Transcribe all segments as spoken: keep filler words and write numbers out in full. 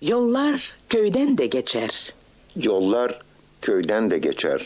Yollar köyden de geçer. Yollar köyden de geçer.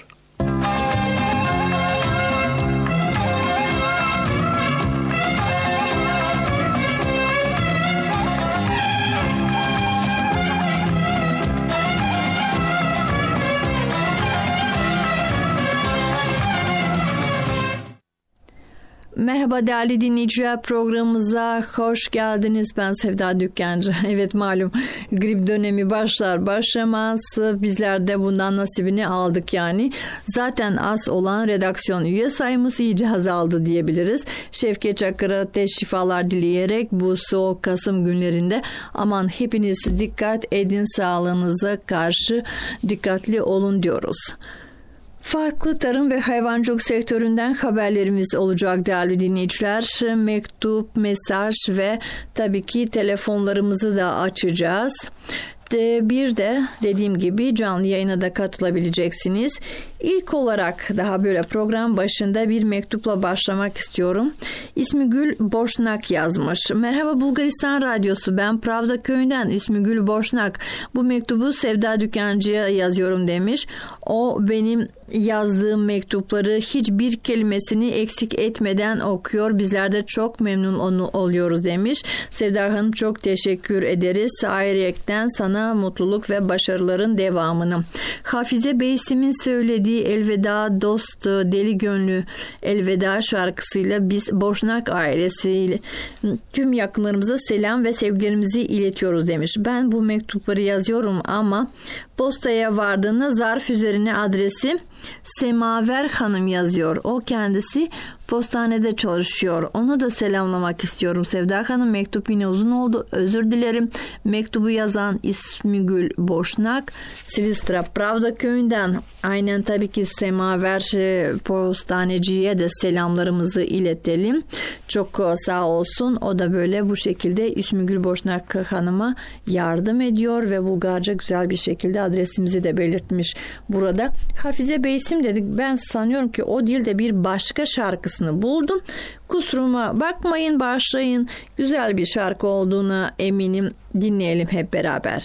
Merhaba değerli dinleyiciler, programımıza hoş geldiniz. Ben Sevda Dükkancı. Evet, malum grip dönemi başlar başlamaz bizler de bundan nasibini aldık yani. Zaten az olan redaksiyon üye sayımız iyice azaldı diyebiliriz. Şevket Çakır'a şifalar dileyerek bu soğuk Kasım günlerinde aman hepiniz dikkat edin, sağlığınıza karşı dikkatli olun diyoruz. Farklı tarım ve hayvancılık sektöründen haberlerimiz olacak değerli dinleyiciler. Mektup, mesaj ve tabii ki telefonlarımızı da açacağız. Bir de dediğim gibi canlı yayına da katılabileceksiniz. İlk olarak daha böyle program başında bir mektupla başlamak istiyorum. İsmi Gül Boşnak yazmış. Merhaba Bulgaristan Radyosu, ben Pravda köyünden İsmi Gül Boşnak. Bu mektubu Sevda Dükkancı'ya yazıyorum demiş. O benim yazdığım mektupları hiçbir kelimesini eksik etmeden okuyor. Bizler de çok memnun onu oluyoruz demiş. Sevda Hanım, çok teşekkür ederiz. Ayrıyetten sana mutluluk ve başarıların devamını. Hafize Beysim'in söylediği Elveda Dost Deli Gönlü Elveda şarkısıyla biz Boşnak ailesiyle tüm yakınlarımıza selam ve sevgilerimizi iletiyoruz demiş. Ben bu mektupları yazıyorum ama postaya vardığında zarf üzerine adresi Semaver Hanım yazıyor. O kendisi postanede çalışıyor. Onu da selamlamak istiyorum. Sevda Hanım, mektup yine uzun oldu. Özür dilerim. Mektubu yazan İsmi Gül Boşnak, Silistra Pravda köyünden. Aynen, tabii ki Semaver postaneciye de selamlarımızı iletelim. Çok sağ olsun. O da böyle bu şekilde İsmi Gül Boşnak Hanım'a yardım ediyor ve Bulgarca güzel bir şekilde adresimizi de belirtmiş burada. Hafize Beysim dedik. Ben sanıyorum ki o dilde bir başka şarkısını buldum. Kusuruma bakmayın, bağışlayın. Güzel bir şarkı olduğuna eminim. Dinleyelim hep beraber.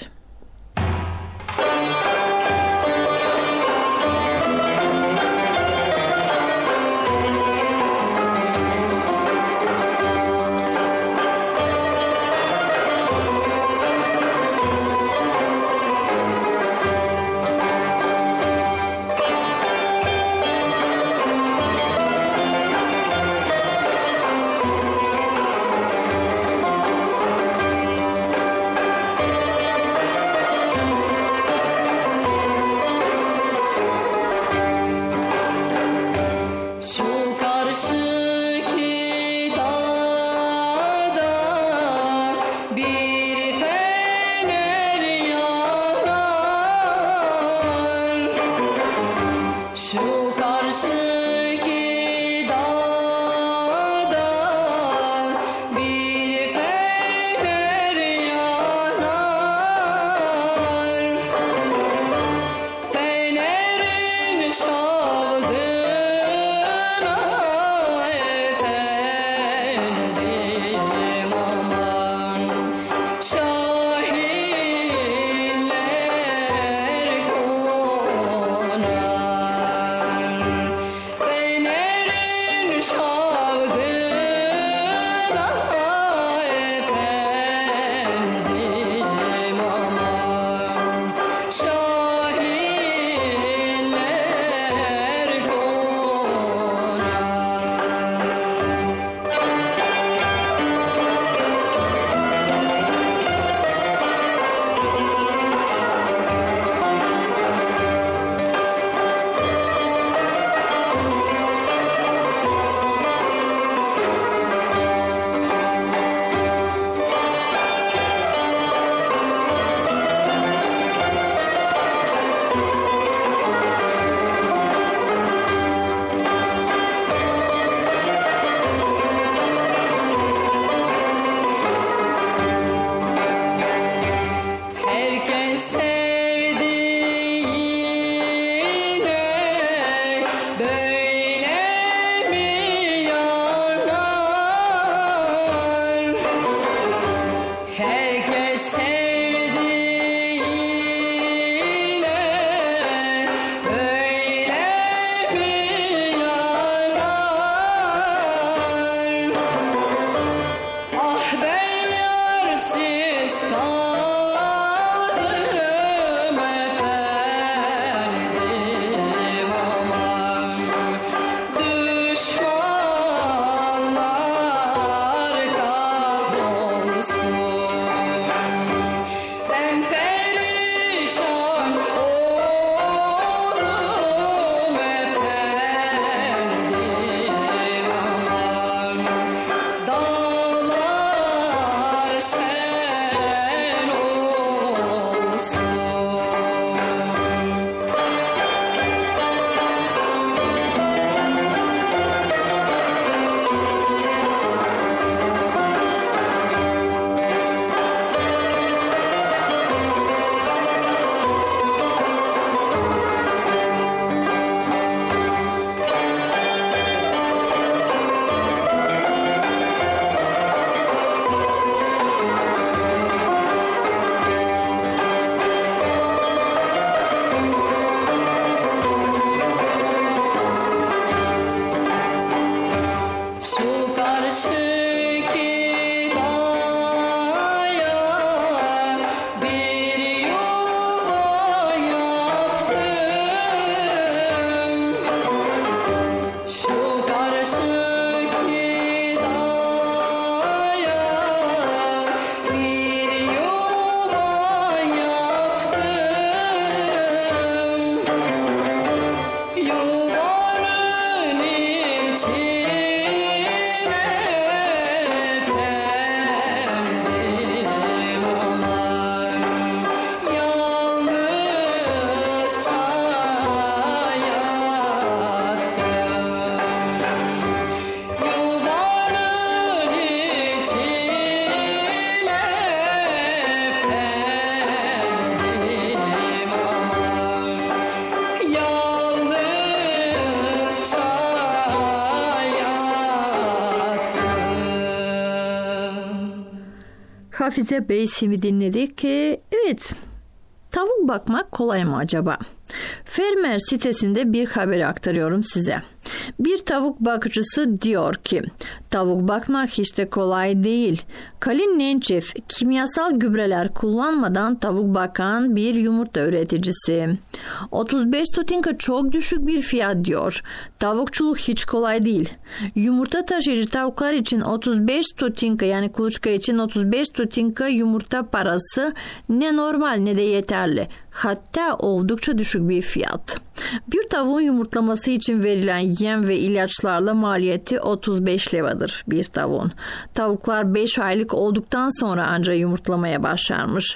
Hafize Beysim'i dinledik ki evet, tavuk bakmak kolay mı acaba? Fermer sitesinde bir haberi aktarıyorum size. Bir tavuk bakıcısı diyor ki tavuk bakmak hiç de kolay değil. Kalin Nençev kimyasal gübreler kullanmadan tavuk bakan bir yumurta üreticisi. otuz beş stotinka çok düşük bir fiyat diyor. Tavukçuluk hiç kolay değil. Yumurta taşıyıcı tavuklar için otuz beş stotinka yani kuluçka için otuz beş stotinka yumurta parası ne normal ne de yeterli. Hatta oldukça düşük bir fiyat. Bir tavuğun yumurtlaması için verilen yem ve ilaçlarla maliyeti otuz beş levadır bir tavuğun. Tavuklar beş aylık olduktan sonra ancak yumurtlamaya başlarmış.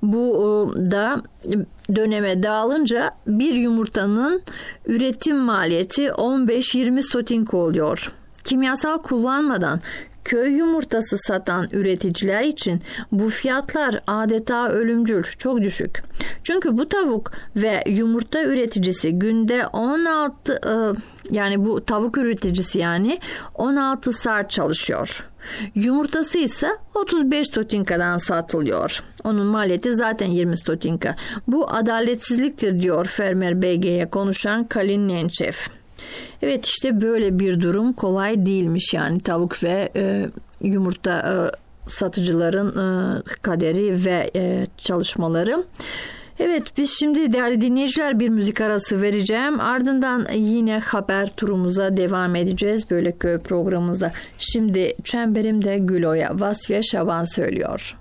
Bu da döneme dağılınca bir yumurtanın üretim maliyeti on beş yirmi stotinka oluyor. Kimyasal kullanmadan köy yumurtası satan üreticiler için bu fiyatlar adeta ölümcül, çok düşük. Çünkü bu tavuk ve yumurta üreticisi günde on altı yani bu tavuk üreticisi yani on altı saat çalışıyor. Yumurtası ise otuz beş stotinkadan satılıyor. Onun maliyeti zaten yirmi stotinka. Bu adaletsizliktir diyor Fermer B G'ye konuşan Kalin Nençev. Evet, işte böyle bir durum kolay değilmiş yani tavuk ve e, yumurta e, satıcıların e, kaderi ve e, çalışmaları. Evet, biz şimdi değerli dinleyiciler bir müzik arası vereceğim. Ardından yine haber turumuza devam edeceğiz böyle köy programımızda. Şimdi Çemberimde Gülo'ya Vasfiye Şaban söylüyor.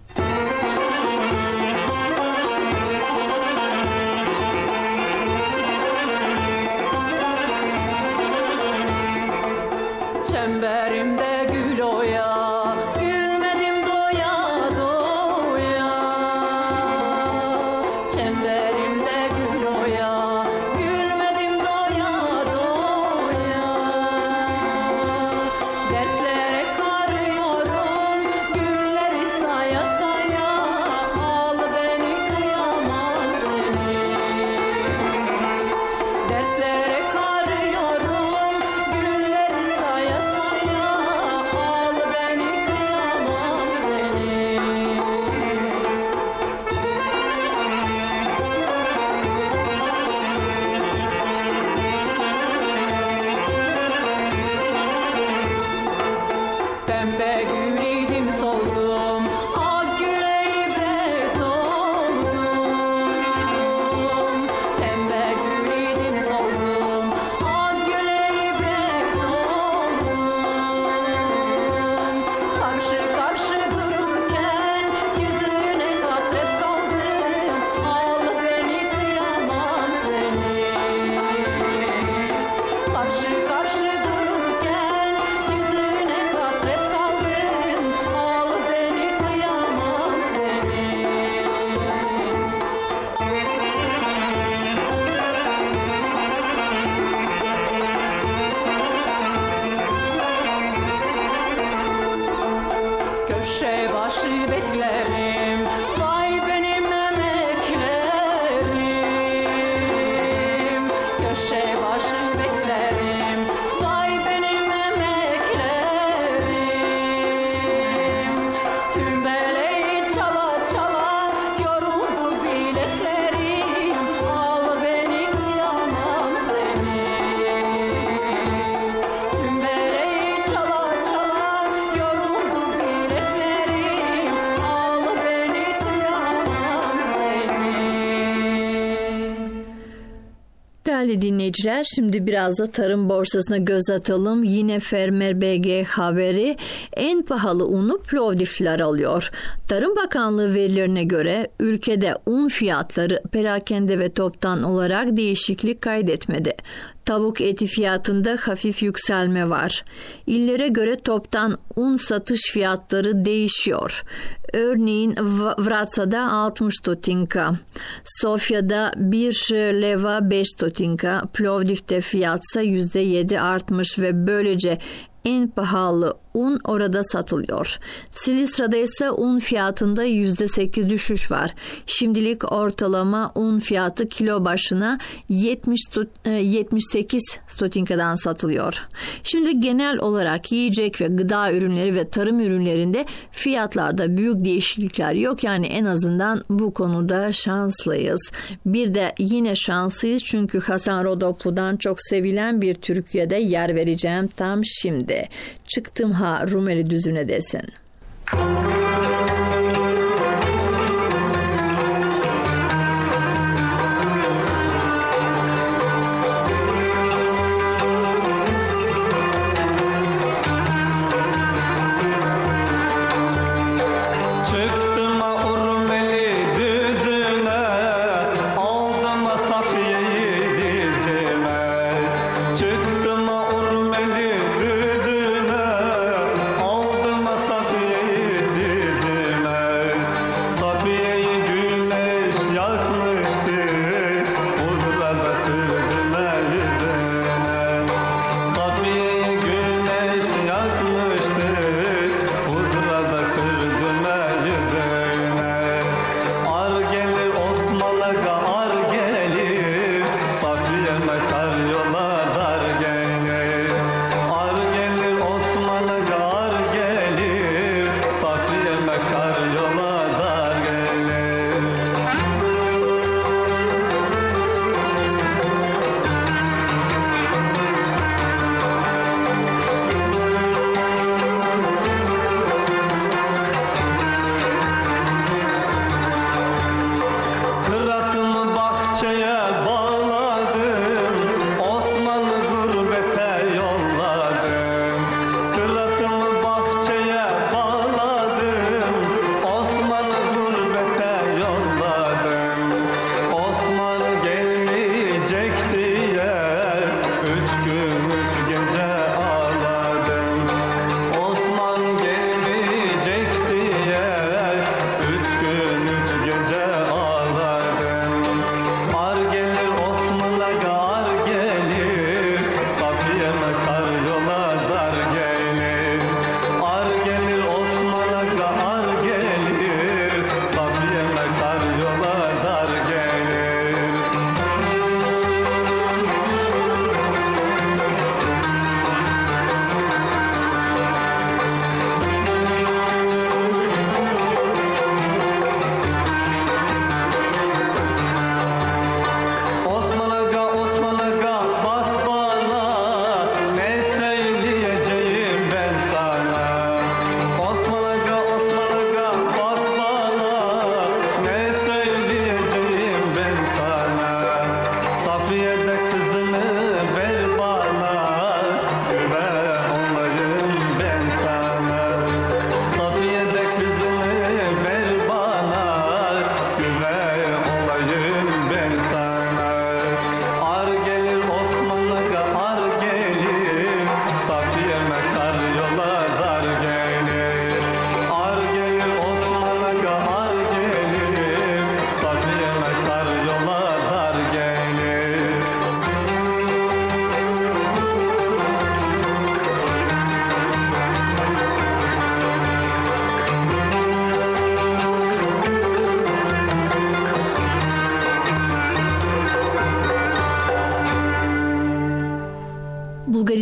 Çemberimde gül oya, gülmedim doya doya. Çemberimde gül oya, gülmedim doya doya. Dertlere karıyorum, gülleri saya saya. Al beni kıyamam seni. Dertlere karıyorum, gülleri saya saya. köşe başı beklerim. Vay benim emeklerim, köşe başı beklerim. Vay benim emeklerim, tümbeleyi çala çala yoruldu bileklerim. Al beni kıyamam seni, tümbeleyi çala çala yoruldu bileklerim. Al beni kıyamam seni. Değerli dinleyiciler, şimdi biraz da tarım borsasına göz atalım. Yine Fermer B G haberi, en pahalı unu Plovdivliler alıyor. Tarım Bakanlığı verilerine göre ülkede un fiyatları perakende ve toptan olarak değişiklik kaydetmedi. Tavuk eti fiyatında hafif yükselme var. İllere göre toptan un satış fiyatları değişiyor. Örneğin Vratsa'da altmış stotinka, Sofya'da bir leva beş stotinka, Plovdiv'de fiyatsa yüzde yedi artmış ve böylece en pahalı un orada satılıyor. Silisra'da ise un fiyatında yüzde sekiz düşüş var. Şimdilik ortalama un fiyatı kilo başına yetmiş, yetmiş sekiz stotinkadan satılıyor. Şimdi genel olarak yiyecek ve gıda ürünleri ve tarım ürünlerinde fiyatlarda büyük değişiklikler yok. Yani en azından bu konuda şanslıyız. Bir de yine şanslıyız çünkü Hasan Rodoplu'dan çok sevilen bir Türkiye'de yer vereceğim tam şimdi. Çıktım ha Rumeli düzüne desin. Çıktım Urmeli düzüne, aldım Safiye'yi dizime. Çıktım Urmeli düzüne, aldım Safiye'yi dizime.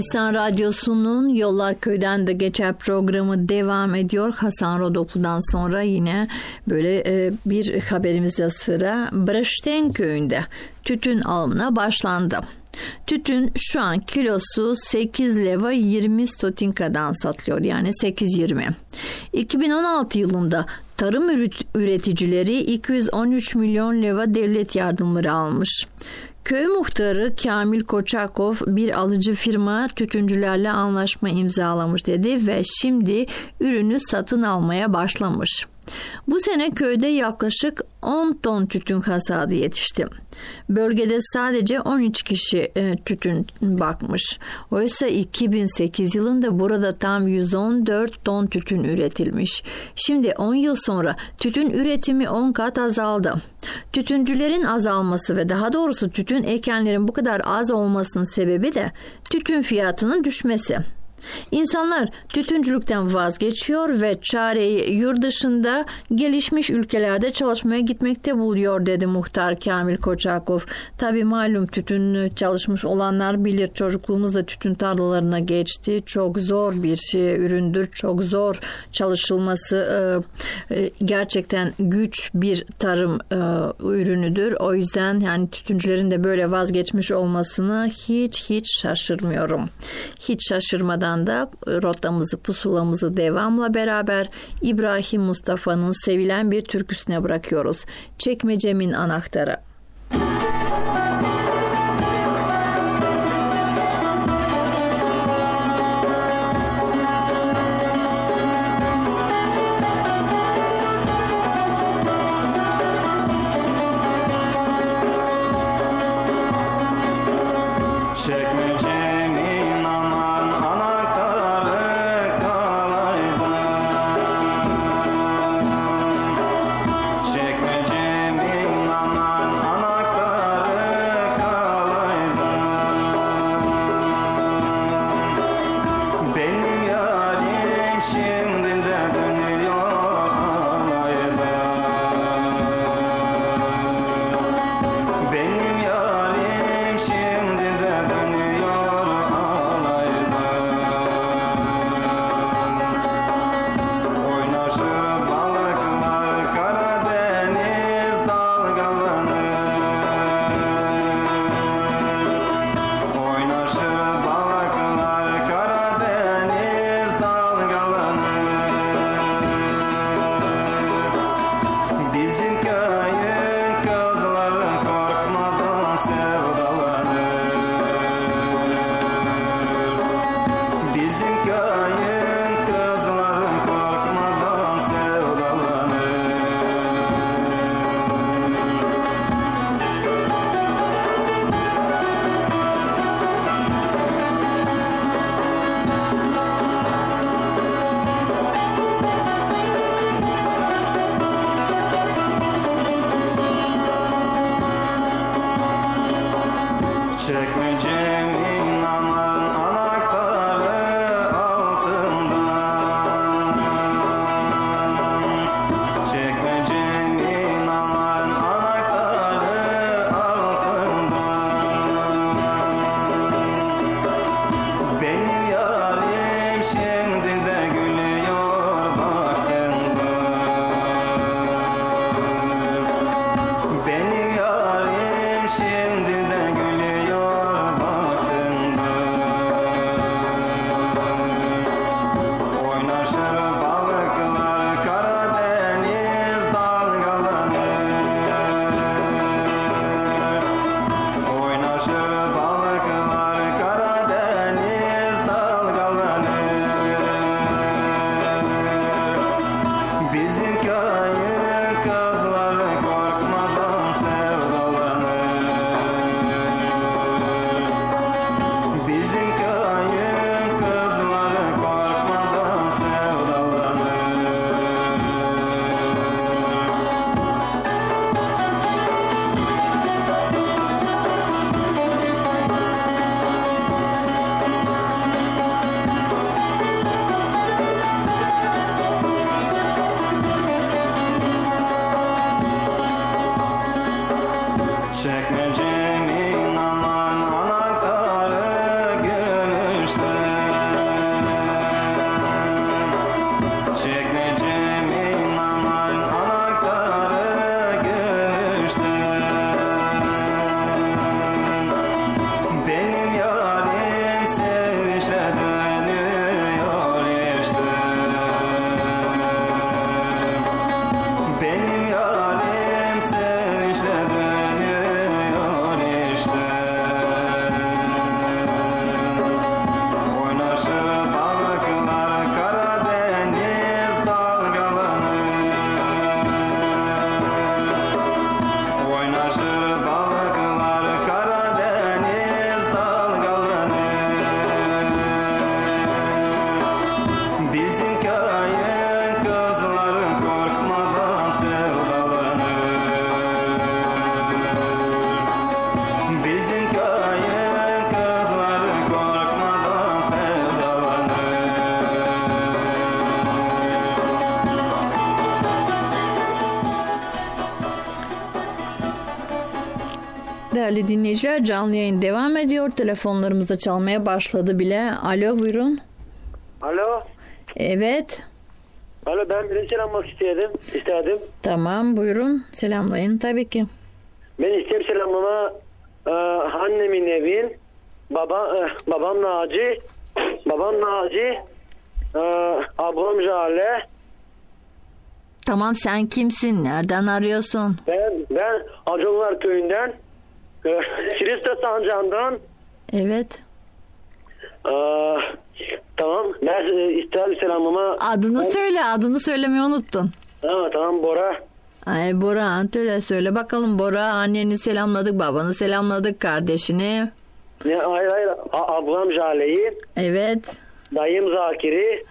Gülistan Radyosu'nun Yollar Köyden de Geçer programı devam ediyor. Hasan Rodoplu'dan sonra yine böyle e, bir haberimizde sıra Brășteni köyünde tütün alımına başlandı. Tütün şu an kilosu sekiz leva yirmi stotinkadan satılıyor, yani sekiz yirmi. iki bin on altı yılında tarım üreticileri iki yüz on üç milyon leva devlet yardımları almış. Köy muhtarı Kamil Koçakov bir alıcı firma tütüncülerle anlaşma imzalamış dedi ve şimdi ürünü satın almaya başlamış. Bu sene köyde yaklaşık on ton tütün hasadı yetişti. Bölgede sadece on üç kişi e, tütün bakmış. Oysa iki bin sekiz yılında burada tam yüz on dört ton tütün üretilmiş. Şimdi on yıl sonra tütün üretimi on kat azaldı. Tütüncülerin azalması ve daha doğrusu tütün ekenlerin bu kadar az olmasının sebebi de tütün fiyatının düşmesi. İnsanlar tütüncülükten vazgeçiyor ve çareyi yurt dışında gelişmiş ülkelerde çalışmaya gitmekte buluyor dedi muhtar Kamil Koçakov. Tabii malum tütün çalışmış olanlar bilir, çocukluğumuzda tütün tarlalarına geçti. Çok zor bir şey, üründür, çok zor çalışılması, e, e, gerçekten güç bir tarım e, ürünüdür. O yüzden yani tütüncülerin de böyle vazgeçmiş olmasına hiç hiç şaşırmıyorum. Hiç şaşırmadan da rotamızı, pusulamızı devamla beraber İbrahim Mustafa'nın sevilen bir türküsüne bırakıyoruz. Çekmecemin anahtarı. Çekmecemin aman Değerli dinleyiciler, canlı yayın devam ediyor. Telefonlarımız da çalmaya başladı bile. Alo, buyurun. Alo. Evet. Alo, ben birini selamlamak istedim. istedim. Tamam, buyurun. Selamlayın tabii ki. Ben isterim selamlama e, annemin evin, baba, e, babam Naci, babam Naci, e, ablam Jale. Tamam, sen kimsin? Nereden arıyorsun? Ben, ben Acılar köyünden, e, Silistri Sancağı'ndan. Evet. E, tamam, ben e, isterim selamlama. Adını ben, söyle, adını söylemeyi unuttun. Ha, tamam, Bora. Ay Bora, öyle söyle bakalım Bora. Anneni selamladık, babanı selamladık, kardeşini. Ne, hayır hayır, A- ablam Jale'yi, Evet. dayım Zakir'i.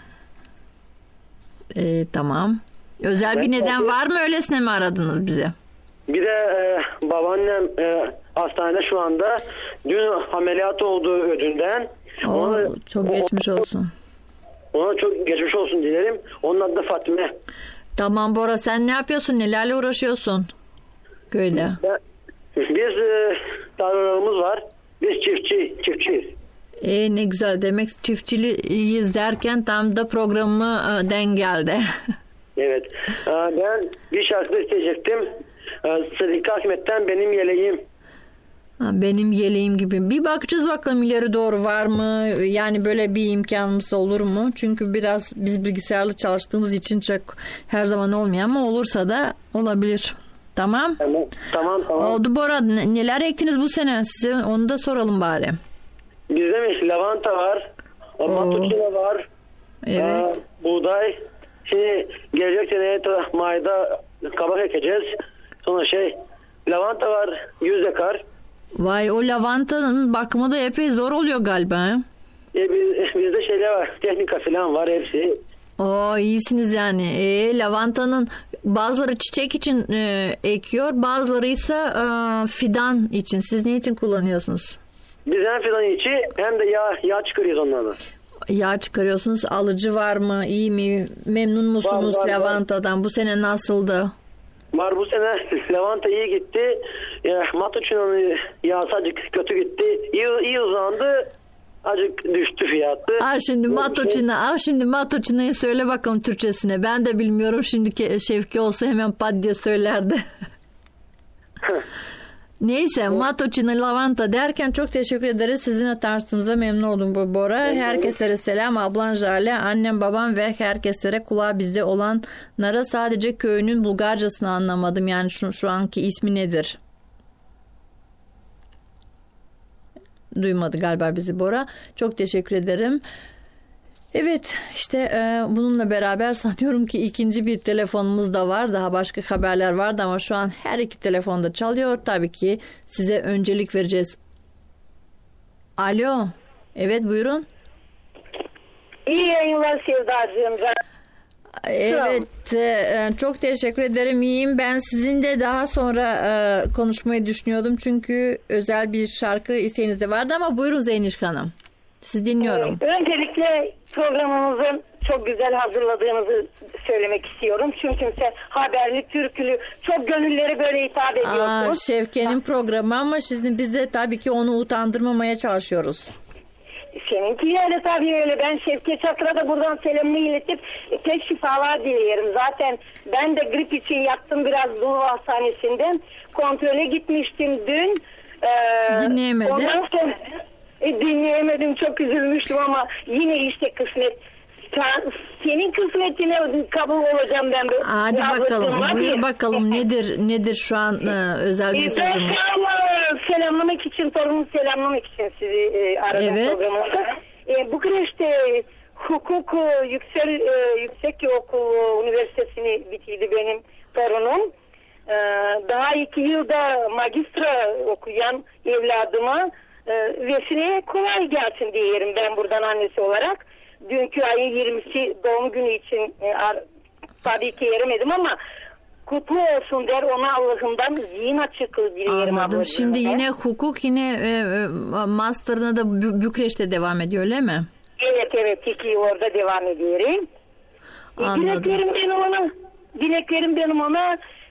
Ee, tamam. Özel bir Ben neden tabii- var mı, öylesine mi aradınız bize? Bir de e, babaannem e, hastanede şu anda. Dün ameliyat oldu ödünden. Oo, Ona- çok geçmiş olsun. Ona çok geçmiş olsun dilerim. Onun adı da Fatime. Tamam Bora, sen ne yapıyorsun? Nelerle uğraşıyorsun köyde? Ben- Biz e, tarlalarımız var. Biz çiftçi, çiftçiyiz. E, ne güzel, demek çiftçiliyiz derken tam da programı e, denk geldi. Evet. E, ben bir şarkı isteyecektim. E, Sıddık Ahmet'ten Benim Yeleğim. Ha, benim yeleğim gibi. Bir bakacağız bakalım ileri doğru var mı? Yani böyle bir imkanımız olur mu? Çünkü biraz biz bilgisayarlı çalıştığımız için çok her zaman olmuyor ama olursa da olabilir. Tamam. Tamam, tamam. tamam. Oldu Bora. Ne- Neler ektiniz bu sene? Size onu da soralım bari. Bizde mi? Lavanta var. Matuçina var. Evet. E, buğday. Şimdi gelecek seneye de Mayda kabak ekeceğiz. Sonra şey lavanta var. Yüz dekar. Vay, o lavantanın bakımı da epey zor oluyor galiba. He? E, biz, bizde şeyler var. Teknika falan var hepsi. Oo, iyisiniz yani. E, lavantanın bazıları çiçek için e, ekiyor, bazıları ise e, fidan için. Siz ne için kullanıyorsunuz? Biz hem fidan içi hem de yağ, yağ çıkarıyoruz onlardan. Yağ çıkarıyorsunuz. Alıcı var mı? İyi mi? Memnun musunuz Var, var, lavantadan? Bu sene nasıldı? Var, bu sene lavanta iyi gitti. Ya, Matuçina'nın yağısı azıcık kötü gitti. İyi, iyi uzandı. Azıcık düştü fiyatı. Ah şimdi Matuçina, ah şimdi Matuçina'yı söyle bakalım Türkçesine. Ben de bilmiyorum, şimdiki Şevki olsa hemen pat diye söylerdi. Neyse, Matuçina lavanta derken çok teşekkür ederiz. Sizinle tanıştığımıza memnun oldum bu Bora. Herkeslere selam. Ablan Jale, annem, babam ve herkeslere kulağı bizde olanlara, sadece köyünün Bulgarcasını anlamadım. Yani şu, şu anki ismi nedir? Duymadı galiba bizi Bora. Çok teşekkür ederim. Evet, işte e, bununla beraber sanıyorum ki ikinci bir telefonumuz da var. Daha başka haberler vardı ama şu an her iki telefonda çalıyor. Tabii ki size öncelik vereceğiz. Alo. Evet, buyurun. İyi yayınlar Sevdacığım. Evet, e, çok teşekkür ederim. İyiyim. Ben sizin de daha sonra e, konuşmayı düşünüyordum. Çünkü özel bir şarkı isteğiniz de vardı ama buyurun Zeyniş Hanım. Siz dinliyorum. Öncelikle programımızın çok güzel hazırladığınızı söylemek istiyorum. Çünkü sen haberli, türkülü, çok gönüllere böyle hitap ediyorsun. Aa, Şevke'nin programı ama şimdi biz de tabii ki onu utandırmamaya çalışıyoruz. Seninki öyle tabii öyle. Ben Şevket Çakır'a da buradan selamını iletip tek şifalar dilerim. Zaten ben de grip için yattım biraz Doğu Hastanesi'nden. Kontrole gitmiştim dün. Ee, Dinleyemedim. Ondan sonra e, dinleyemedim. Çok üzülmüştüm ama yine işte kısmet. Sen, senin kısmetine kabul olacağım ben. Hadi Ya, bakalım. var Buyur ya. bakalım nedir nedir şu an e, özel bir E, Ben sorunuz? selam- selamlamak için, torunumu selamlamak için sizi e, aradım Evet. programımda. E, Bukareş'te hukuk e, yüksek, e, yüksek okul üniversitesini bitirdi benim torunum. E, daha iki yılda magistra okuyan evladıma e, vesile kolay gelsin diyelim ben buradan annesi olarak. Dünkü ayın yirmisi doğum günü için e, ar- tabii ki yeremedim ama kutlu olsun der, ona Allah'ından zihin açıklığı dilerim. Anladım. ablacığım. Şimdi yine hukuk, yine e, e, master'ına da Bü- Bükreş'te devam ediyor öyle mi? Evet evet, iki yıl orada devam ediyorum. E, Anladım. dileklerim benim ona, dileklerim benim ona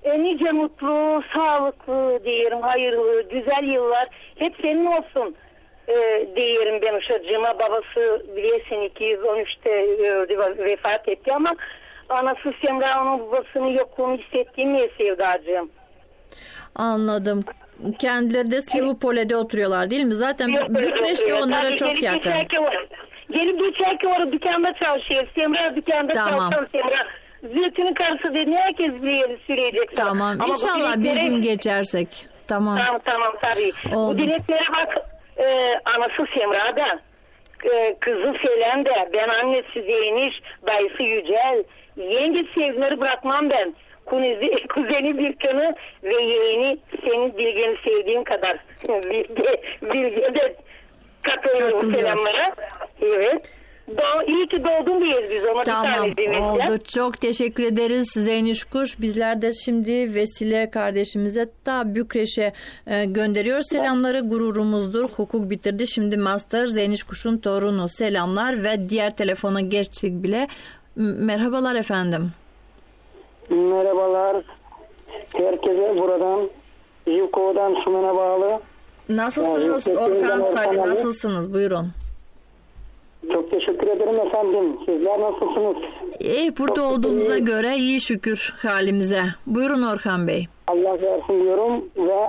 E, nice mutlu, sağlıklı diyelim, hayırlı, güzel yıllar hep senin olsun e, diyelim ben uşacığıma. Babası biliyorsun iki yüz on üçte öldü, vefat etti ama anası Semra onun babasının yokluğunu hissettiğim niye Sevdacığım? Anladım. Kendileri de Slivopole'de oturuyorlar değil mi? Zaten Bükreş'te onlara Tabii, çok gelip yakın. geçer ki or- Gelip geçer ki orada dükkanda çalışıyor. Semra dükkanda Tamam. çalışan Semra. Zültünün karısı dedi. Herkes biliyor sürecek. sana. Tamam. Ama bu İnşallah bir dileklere- gün geçersek. Tamam. Tamam tamam tabii. Oldu. Bu dileklere bak e, anası Semra da e, kızı Selen de ben annesi Zeyniş, dayısı Yücel, yenge Sevgileri bırakmam ben. Kuzeni, kuzeni Birkan'ı ve yeğeni senin Bilge'ni sevdiğin kadar. Bilge, Bilge de katılıyorum Katılıyor. selamlara. Evet. Doğ, iyi ki doğdun diyeceğiz biz ona Tamam, bir tane dinleyeceğiz. oldu. Çok teşekkür ederiz Zeyniş Kuş. Bizler de şimdi Vesile kardeşimize ta Bükreş'e e, gönderiyor. Selamları gururumuzdur. Hukuk bitirdi. Şimdi master Zeyniş Kuş'un torunu. Selamlar ve diğer telefona geçtik bile. M- Merhabalar efendim. Merhabalar. Herkese buradan Yivkova'dan Sümen'e bağlı. Nasılsınız Yani, Orhan Orhan Salih? abi. Nasılsınız? Buyurun. Çok teşekkür ederim efendim. Sizler nasılsınız? İyi, burada Çok olduğumuza iyi. göre iyi şükür halimize. Buyurun Orhan Bey. Allah versin diyorum ve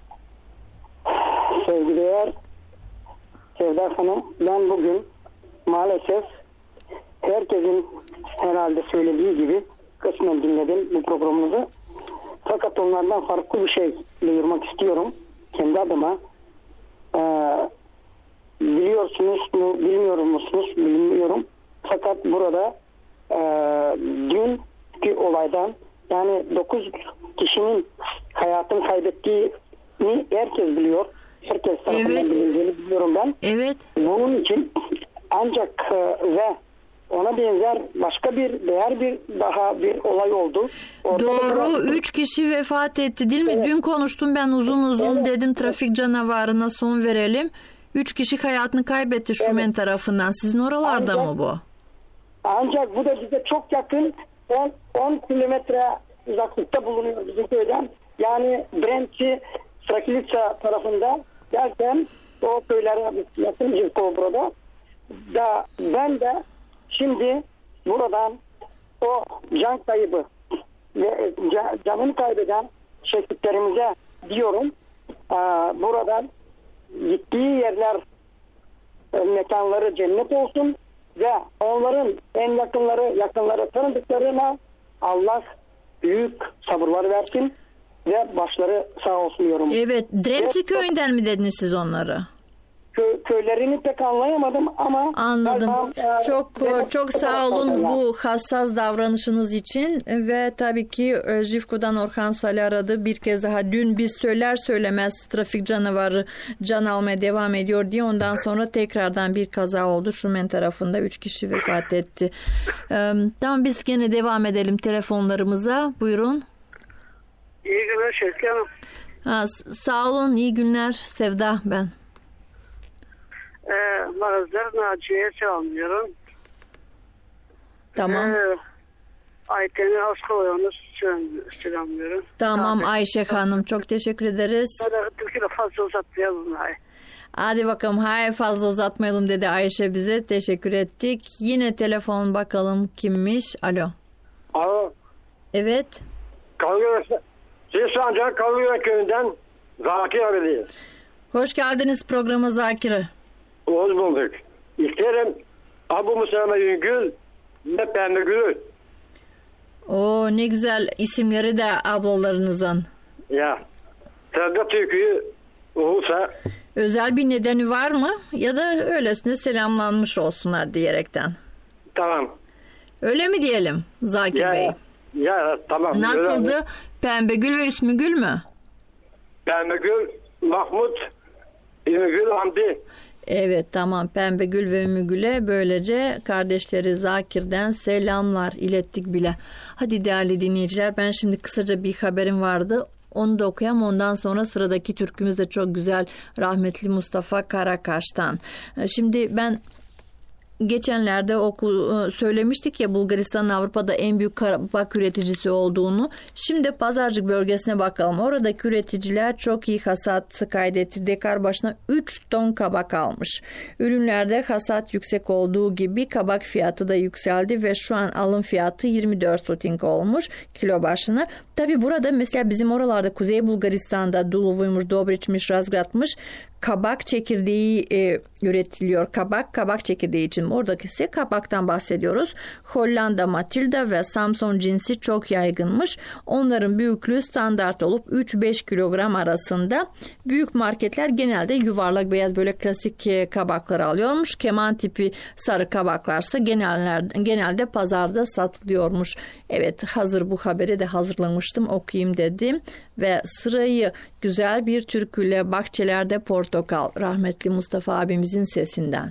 sevgiler Sevda Hanım, ben bugün maalesef herkesin herhalde söylediği gibi kısmen dinledim bu programınızı. Fakat onlardan farklı bir şey duyurmak istiyorum kendi adıma. Ee, biliyorsunuz mu, bilmiyor musunuz, bilmiyorum. Fakat burada e, dünkü olaydan, yani dokuz kişinin hayatını kaybettiğini herkes biliyor. Herkes tarafından Evet. bilindiğini biliyorum ben. Evet. Bunun için ancak e, ve ona benzer başka bir değer bir daha bir olay oldu. Orada Doğru. da- Üç kişi vefat etti değil mi? Evet. Dün konuştum ben uzun uzun Evet. dedim trafik canavarına son verelim. Üç kişi hayatını kaybetti Şumen tarafından. Sizin oralarda Ancak- mı bu? Ancak bu da bize çok yakın, on, on kilometre uzaklıkta bulunuyor bizim köyden. Yani Brentçi Strakilica tarafında derken o köylere yakın bir burada. Da ben de şimdi buradan o can kaybı ve ca- canını kaybeden şehitlerimize diyorum, aa, buradan gittiği yerler, e, mekanları cennet olsun ve onların en yakınları, yakınları tanıdıklarına Allah büyük sabırlar versin ve başları sağ olsun diyorum. Evet. Dremci Evet. köyünden mi dediniz siz onları? Kö- köylerini pek anlayamadım ama Anladım. galiba, e, Çok evet, çok sağ olun bu hassas davranışınız için ve tabii ki e, Jivko'dan Orhan Salih aradı. Bir kez daha dün biz söyler söylemez trafik canavarı can almaya devam ediyor diye ondan sonra tekrardan bir kaza oldu. Şumen tarafında üç kişi vefat etti. Ee, tamam biz gene devam edelim telefonlarımıza. Buyurun. İyi günler Şevki Hanım. Ha, s- sağ olun. İyi günler. Sevda ben. Ee, Marazlar Naciye'ye çalmıyorum. Tamam. Ee, Ayten'i Askolay'ını selamlıyorum. Tamam Ayşe Hanım. Çok teşekkür ederiz. Hadi Türkiye'de fazla uzatmayalım. Ay. Hadi bakalım. Hayır fazla uzatmayalım dedi Ayşe bize. Teşekkür ettik. Yine telefon bakalım kimmiş. Alo. Alo, Evet. Kalgöre, Siz Sancak Kalgöre köyünden Zakir abi değil. Hoş geldiniz programa Zakir'e. Hoş bulduk. İsterim Abu Musa Yüngül ve Pembe Gül. Oo ne güzel isimleri de ablalarınızın. Ya, Sevda Türkü'yü olursa Özel bir nedeni var mı? Ya da öylesine selamlanmış olsunlar diyerekten. tamam. Öyle mi diyelim Zakir Ya, Bey? ya tamam. Nasıldı? Öyle. Pembe Gül ve Üsmü Gül mü? Pembe Gül, Mahmut, İsmi Gül, Hamdi. Evet tamam Pembe Gül ve Ümmü Gül'e böylece kardeşleri Zakir'den selamlar ilettik bile. Hadi değerli dinleyiciler ben şimdi kısaca bir haberim vardı. Onu da okuyayım ondan sonra sıradaki türkümüz de çok güzel rahmetli Mustafa Karakaş'tan. Şimdi ben geçenlerde oku, söylemiştik ya Bulgaristan'ın Avrupa'da en büyük kabak üreticisi olduğunu. Şimdi Pazarcık bölgesine bakalım. Oradaki üreticiler çok iyi hasat kaydetti. Dekar başına üç ton kabak almış. Ürünlerde hasat yüksek olduğu gibi kabak fiyatı da yükseldi ve şu an alım fiyatı yirmi dört zlotin olmuş kilo başına. Tabi burada mesela bizim oralarda Kuzey Bulgaristan'da Duluvuymuş, Dobriçmiş, Razgradmış kabak çekirdeği e, üretiliyor. Kabak, kabak çekirdeği için. Oradaki ise kabaktan bahsediyoruz. Hollanda Matilda ve Samson cinsi çok yaygınmış. Onların büyüklüğü standart olup üç beş kilogram arasında. Büyük marketler genelde yuvarlak beyaz böyle klasik e, kabakları alıyormuş. Keman tipi sarı kabaklarsa genelde, genelde pazarda satılıyormuş. Evet, hazır bu haberi de hazırlamıştım, okuyayım dedim. Ve sırayı güzel bir türküyle Bahçelerde Portakal, rahmetli Mustafa abimizin sesinden.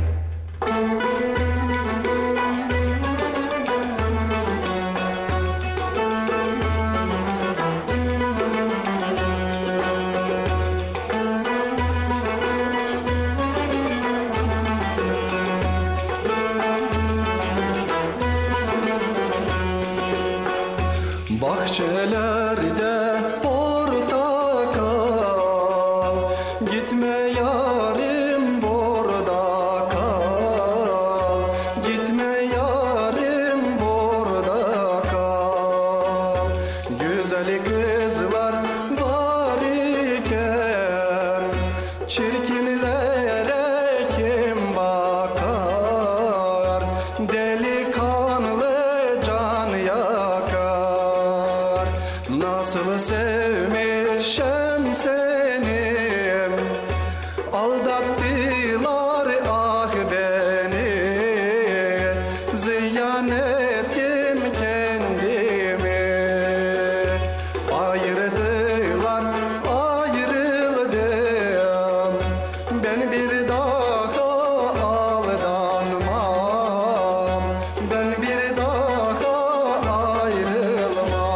Bahçelerde portakal, gitme yarim burada kal, gitme yarim burada kal. Güzel kızlar var iken çirkinlere kim bakar? Delikanlı can yakar. Nasıl sevmişim seni, aldattılar ah beni, ziyan ettim kendimi. Ayırdılar, ayrıldım, ben bir daha aldanmam, ben bir daha ayrılmam.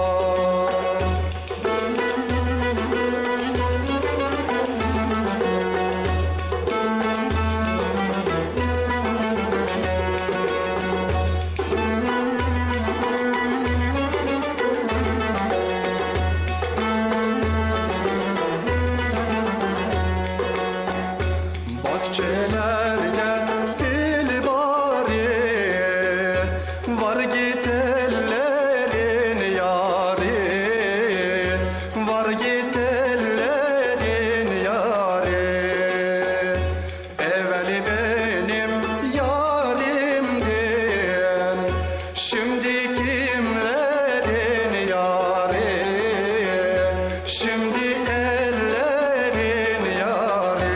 Bahçelerde gül bari, var git ellerin yari, var git ellerin yari. Evveli benim yarimdin, şimdi kimlerin yari, şimdi ellerin yari.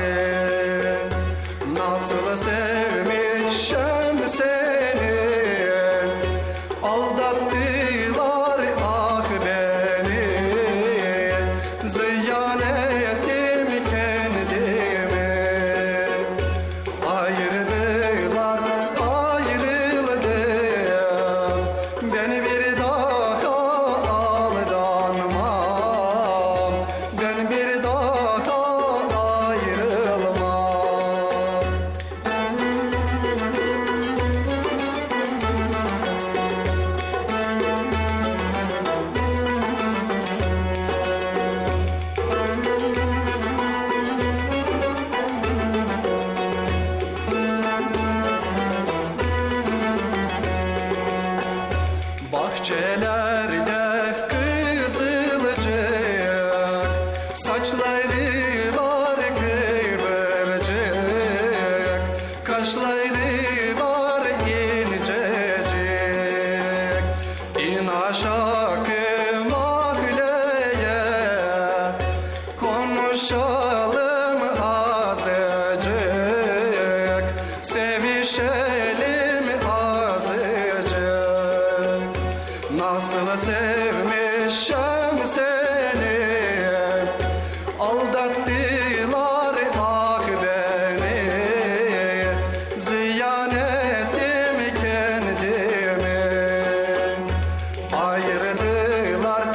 Nasıl sevmişim seni, aldattılar ah beni, ziyan ettim kendimi. Ayırdılar, ayrıldım, ben bir daha aldanmam, ben bir daha ayrılmam. Bahçelerde kızılcık, saçları var kıvırcık, kaşları var incecik. İn aşağı mahalleye, konuşalım azıcık, sevişelim azıcık. Nasıl sevmişim seni, aldattılar ah beni, ziyan ettim kendimi. Ayırdılar,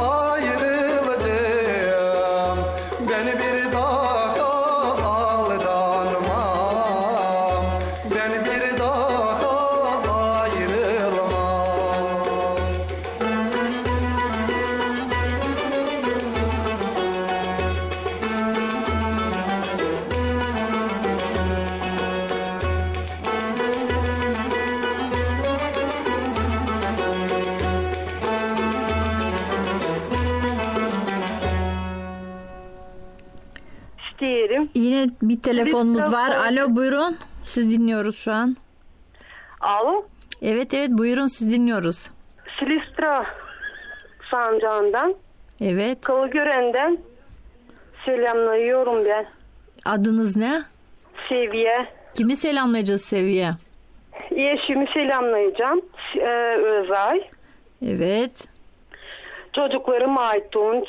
ayrıldım, ben bir daha aldanmam, ben bir daha Yine bir telefonumuz var. Alo buyurun. Siz dinliyoruz şu an. Alo. Evet evet buyurun siz dinliyoruz. Silistra Sancağı'ndan. Evet. Kalıgören'den selamlıyorum ben. Adınız ne? Seviye. Kimi selamlayacağız Seviye? Eşimi selamlayacağım. Ee, Özay. Evet. Çocuklarım Aytunç.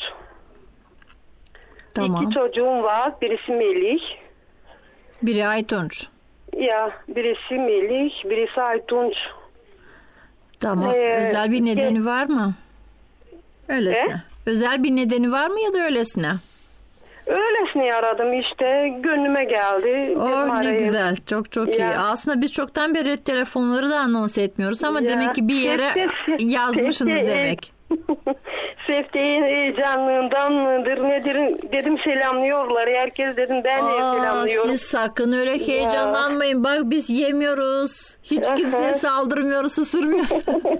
Tamam. İki çocuğum var. Birisi Melih. Biri Aytunç. Ya birisi Melih, birisi Aytunç. Tamam. Ee, özel bir nedeni ge- var mı? Öylesine. E? Özel bir nedeni var mı ya da öylesine? Öylesine aradım işte. Gönlüme geldi. Oh Dedim ne arayayım. güzel. Çok çok Ya. iyi. Aslında biz çoktan beri telefonları da anons etmiyoruz ama Ya, demek ki bir yere keşke- yazmışsınız keşke- demek. Sefte'nin heyecanlığından mıdır nedir dedim selamlıyorlar. Herkes dedim ben de Aa, selamlıyorum. siz sakın öyle heyecanlanmayın. Bak biz yemiyoruz. Hiç Aha. kimseye saldırmıyoruz, ısırmıyoruz.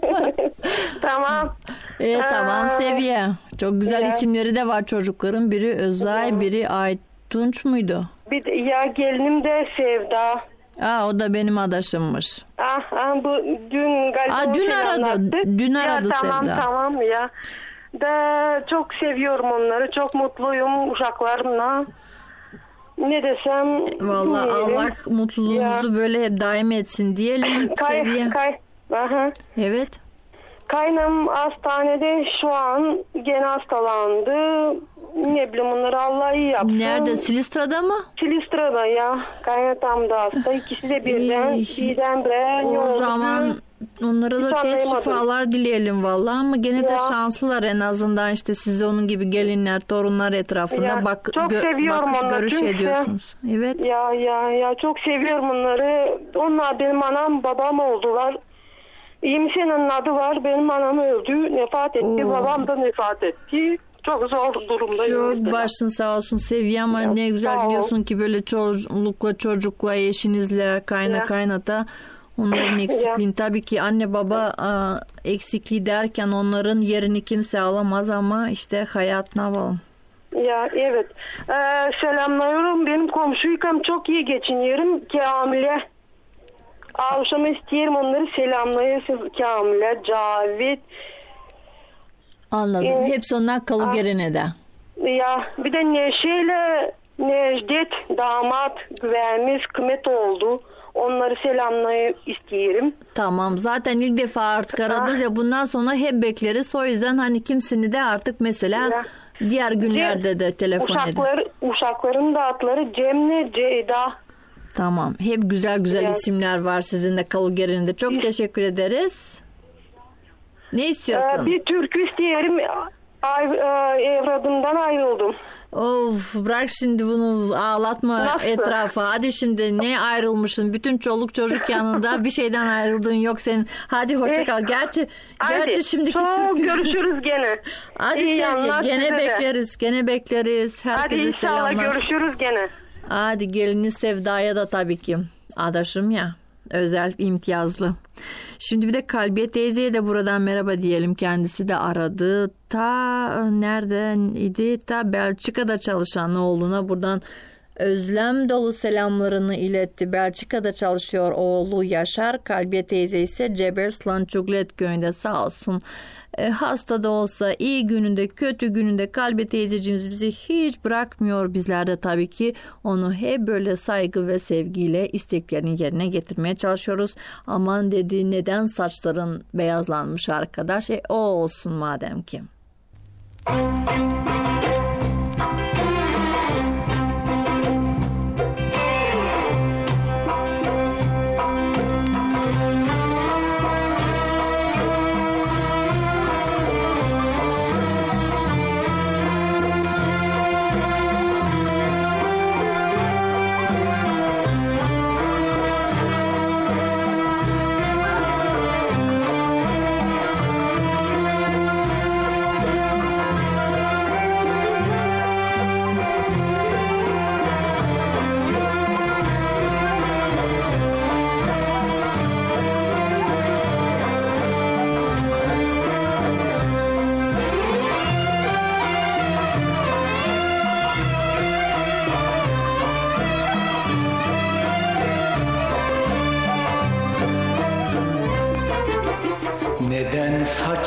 Tamam. Evet tamam Aa, Seviye. Çok güzel ya. isimleri de var çocukların. Biri Özay, Ya. biri Aytunç muydu? Bir de, ya gelinim de Sevda. Aa o da benim adaşımmış. Ah, ah bu dün galiba Aa, dün selamlattı. aradı. Dün aradı ya, tamam, Sevda. Tamam ya. Da çok seviyorum onları. Çok mutluyum uşaklarımla. Ne desem. Vallahi bilmiyorum. Allah mutluluğunuzu böyle hep daim etsin diyelim Seviye. Kay, kay, aha. Evet. Kaynım hastanede şu an gene hastalandı. Ne bileyim onları Allah iyi yapsın. Nerede? Silistra'da mı? Silistra'da ya. Kaynatam da hasta. İkisi de birden. Ey, birdenbire O oldu. zaman onlara da Hiç tez anlayamadım. şifalar dileyelim vallahi ama gene de Ya. şanslılar en azından işte siz onun gibi gelinler, torunlar etrafında Ya, bak çok gö- seviyorum bakış onları görüş çünkü- ediyorsunuz. Evet. Ya ya ya çok seviyorum onları. Onlar benim anam babam oldular. İyimse'nin adı var. Benim anam öldü. Vefat etti. Oo. Babam da vefat etti. Çok zor durumdayım. Çok başın sağ olsun Seviye ama Ya, ne güzel sağ ol. biliyorsun ki böyle çocukla çocukla eşinizle kayna Ya. kaynata onların eksikliğini tabii ki anne baba a, eksikliği derken onların yerini kimse alamaz ama işte hayat ne yapalım. Ya evet. Ee, selamlıyorum. Benim komşuykam çok iyi geçiniyorum. Kamile. Akşam isteyelim onları selamlayırsınız. Kamile, Cavit. Anladım. Ee, Hepsi onlar Kalıgerene'de. Ya bir de Neşe'yle Necdet damat güvenimiz kıymet oldu. Onları selamlayıp isteyelim. Tamam. Zaten ilk defa artık aradınız ya bundan sonra hep bekleriz. O yüzden hani kimsini de artık mesela Ya. diğer günlerde de telefon edin. Uşaklar, uşakların da adları Cemile, Ceyda. Tamam. Hep güzel güzel Ya. isimler var sizin de Kalıgerene'de. Çok teşekkür ederiz. Ne istiyorsun? Ee, bir türkü isteyelim. Ay, e, evradımdan ayrıldım. Of bırak şimdi bunu ağlatma Nasıl? etrafa. Hadi şimdi ne ayrılmışsın? Bütün çoluk çocuk yanında bir şeyden ayrıldığın yok senin. Hadi hoşça kal. Gerçi Hadi, gerçi şimdiki çok türkü- görüşürüz gene. Hadi İyi Seviye, yayınlar gene size de. bekleriz. Gene bekleriz. Herkese Hadi inşallah selamlar. görüşürüz gene. Hadi gelini Sevda'ya da tabii ki. Adaşım ya. Özel imtiyazlı. Şimdi bir de Kalbiye teyzeye de buradan merhaba diyelim. Kendisi de aradı. Ta nereden idi? Ta Belçika'da çalışan oğluna buradan özlem dolu selamlarını iletti. Belçika'da çalışıyor oğlu Yaşar. Kalbiye teyze ise Cebel Slançuglet köyünde sağ olsun. E, hasta da olsa iyi gününde kötü gününde Kalbiye teyzeciğimiz bizi hiç bırakmıyor. Bizler de tabii ki onu hep böyle saygı ve sevgiyle isteklerini yerine getirmeye çalışıyoruz. Aman dedi neden saçların beyazlanmış arkadaş? E, o olsun madem ki.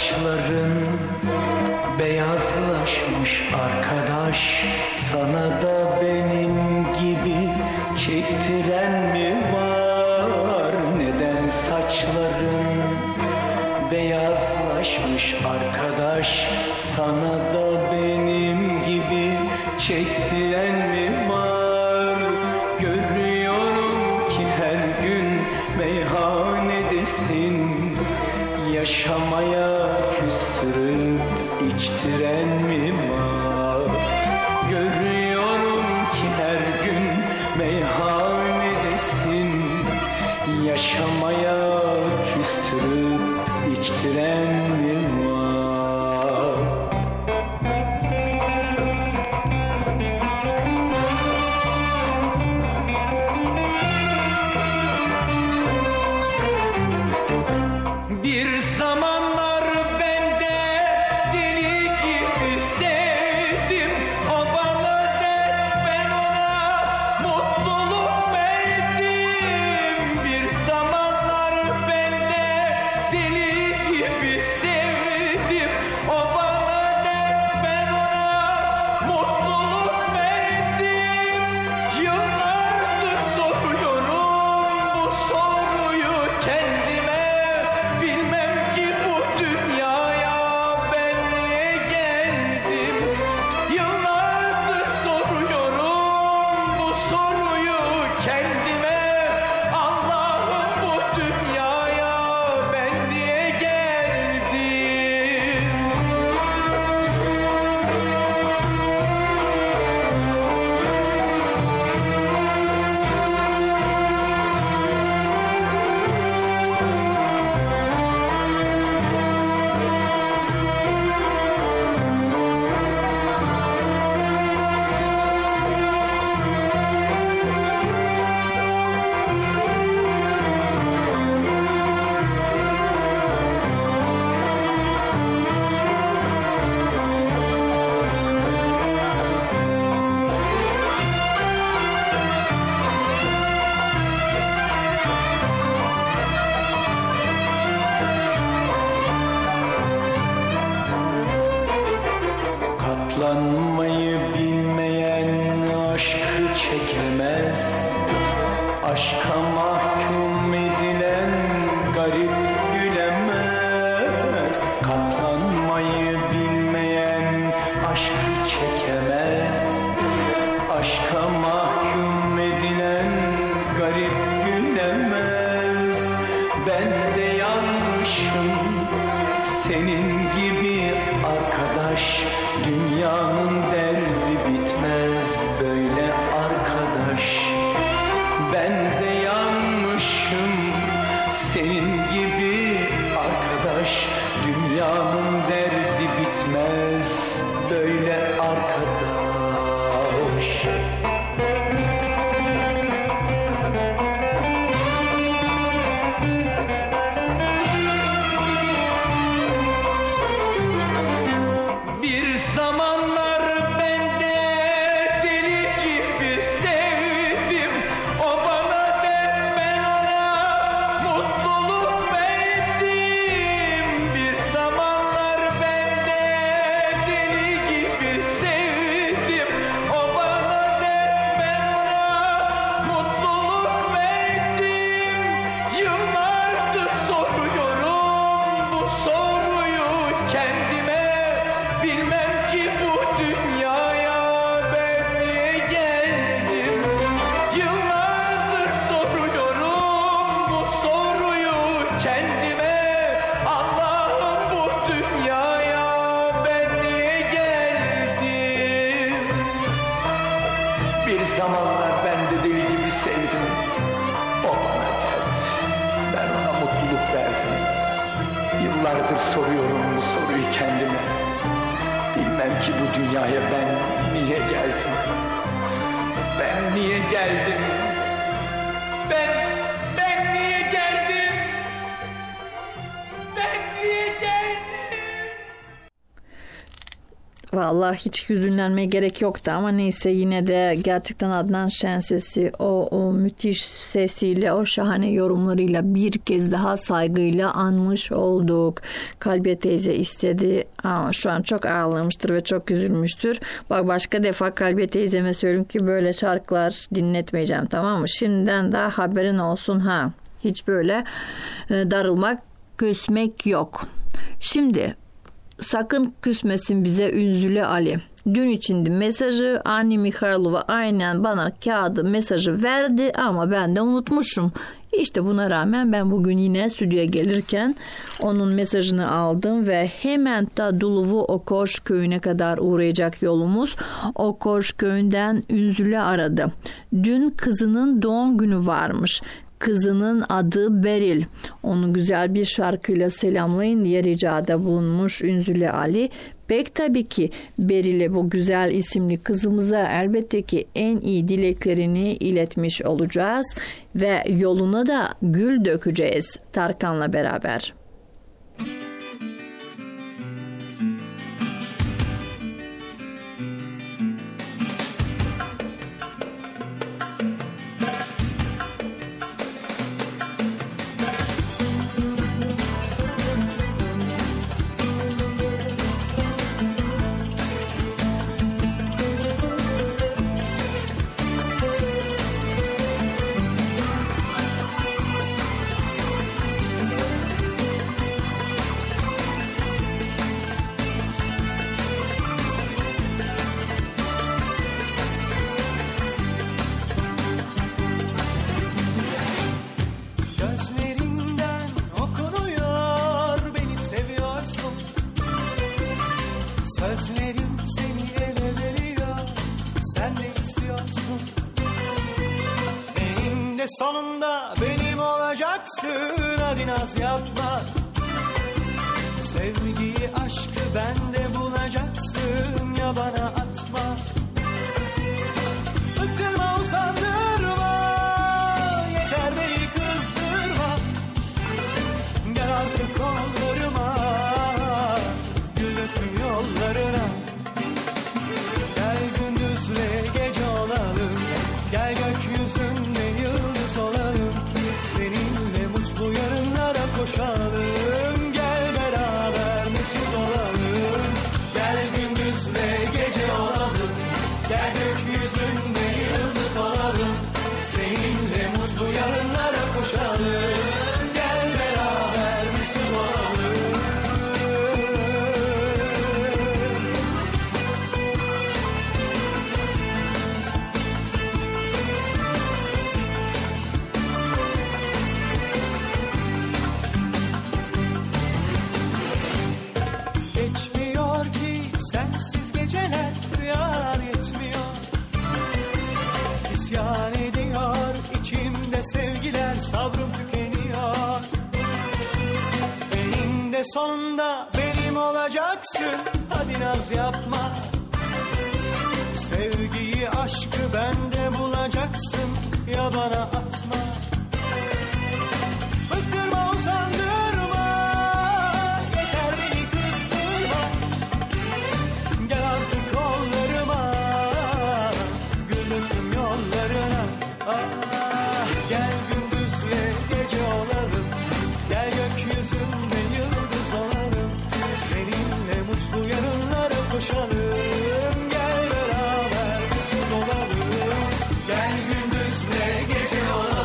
saçların beyazlaşmış arkadaş, sana da benim gibi çektiren mi var? Neden saçların beyazlaşmış arkadaş, sana da benim gibi çektiren mi var? Görüyorum ki her gün meyhanedesin, yaşamaya küstürüp içtiren mi var? Görüyorum ki her gün meyhanedesin, yaşamaya küstürüp içtiren mi var? Bir zamanlar ben de deli gibi sevdim, o bana dert, ben ona mutluluk verdim. Bir zamanlar ben de deli gibi sevdim, o bana dert, ben ona mutluluk verdim. Yıllardır soruyorum bu soruyu kendime, bilmem ki bu dünyaya ben niye geldim. Yıllardır soruyorum bu soruyu kendime, Allah'ım bu dünyaya ben niye geldim? Katlanmayı bilmeyen aşkı çekemez, aşka mahkum edilen garip gülemez. Katlanmayı bilmeyen aşkı çekemez, aşka mahkum edilen garip gülemez. Ben de yanmışım senin gibi arkadaş, dünyanın derdi bitmez böyle arkadaş. Ben de yanmışım senin gibi arkadaş, dünyanın derdi bitmez böyle arkadaş. Bir zamanlar ben de deli gibi sevdim, o bana dert, ben ona mutluluk verdim. Bir zamanlar ben de deli gibi sevdim, o bana dert, ben ona mutluluk verdim. Yıllardır soruyorum bu soruyu kendime, bilmem ki bu dünyaya ben niye geldim. Yıllardır soruyorum bu soruyu kendime, Allah'ım bu dünyaya ben niye geldim? Bir zamanlar ben de deli gibi sevdim, o bana dert, ben ona mutluluk verdim. Yıllardır soruyorum bu soruyu kendime, bilmem ki bu dünyaya ben niye geldim? Ben niye geldim? Ben, ben niye geldim? Ben niye geldim? Vallahi hiç hüzünlenmeye gerek yoktu ama neyse, yine de gerçekten Adnan Şenses'i o, o müthiş sesiyle, o şahane yorumlarıyla bir kez daha saygıyla anmış olduk. Kalbiye teyze istedi ama şu an çok ağlamıştır ve çok üzülmüştür. Bak, başka defa Kalbiye teyzeme söyleyeyim ki böyle şarkılar dinletmeyeceğim, tamam mı? Şimdiden daha haberin olsun ha. Hiç böyle e, darılmak, küsmek yok. Şimdi sakın küsmesin bize Ünzüle Ali. Dün içindi mesajı, Anne Mikhailova aynen bana kağıdı mesajı verdi ama ben de unutmuşum. İşte buna rağmen ben bugün yine stüdyoya gelirken onun mesajını aldım ve hemen ta Duluvu Okoş köyüne kadar uğrayacak yolumuz. Okoş köyünden Ünzüle aradı. Dün kızının doğum günü varmış. Kızının adı Beril. Onu güzel bir şarkıyla selamlayın diye ricada bulunmuş Ünzüle Ali. Pek tabii ki Beril'e, bu güzel isimli kızımıza elbette ki en iyi dileklerini iletmiş olacağız ve yoluna da gül dökeceğiz Tarkan'la beraber. Sözlerim seni ele veriyor, sen ne istiyorsun? Benim de sonunda benim olacaksın, hadi naz yapma. Sevgiyi, aşkı bende bulacaksın, ya bana atma. Bıktırma, usandırma, yeter beni kızdırma. Gel artık kollarıma, yollarına. Gel gündüzle gece olalım, gel gökyüzünde yıldız olalım. Seninle mutlu yarınlara koşalım, gel beraber mesut olalım. Gel gündüzle gece olalım, gel gökyüzünde yıldız olalım. Seninle mutlu yarınlara koşalım, gel beraber mesut olalım. Sevgiler, sabrım tükeniyor. Eninde sonunda benim olacaksın, hadi naz yapma. Sevgiyi, aşkı bende bulacaksın, ya bana atma. Bıktırma, usandırma, yeter beni kızdırma. Gel artık kollarıma, gülüntüm yollarına. Ah. Gel gündüzle gece olalım, gel gökyüzünde yıldız olalım. Seninle mutlu yarınlara koşalım, gel beraber mesut olalım. Gel gündüzle gece olalım.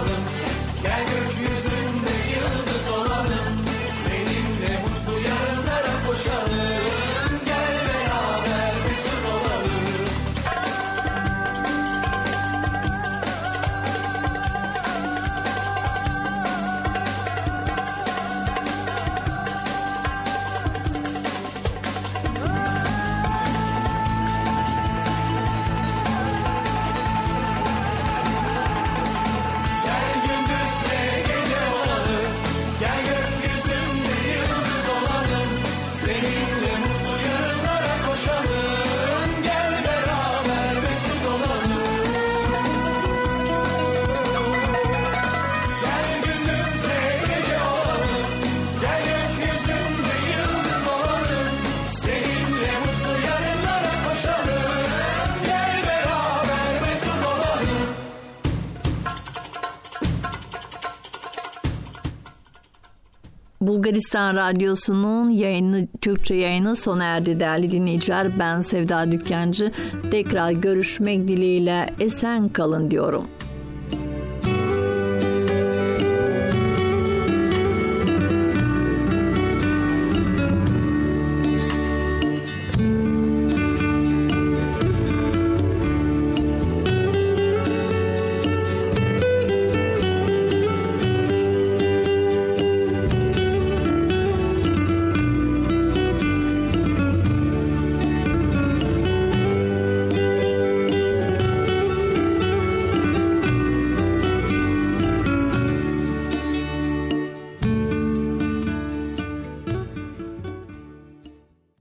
Bulgaristan Radyosu'nun yayını, Türkçe yayını sona erdi değerli dinleyiciler. Ben Sevda Dükkancı. Tekrar görüşmek dileğiyle esen kalın diyorum.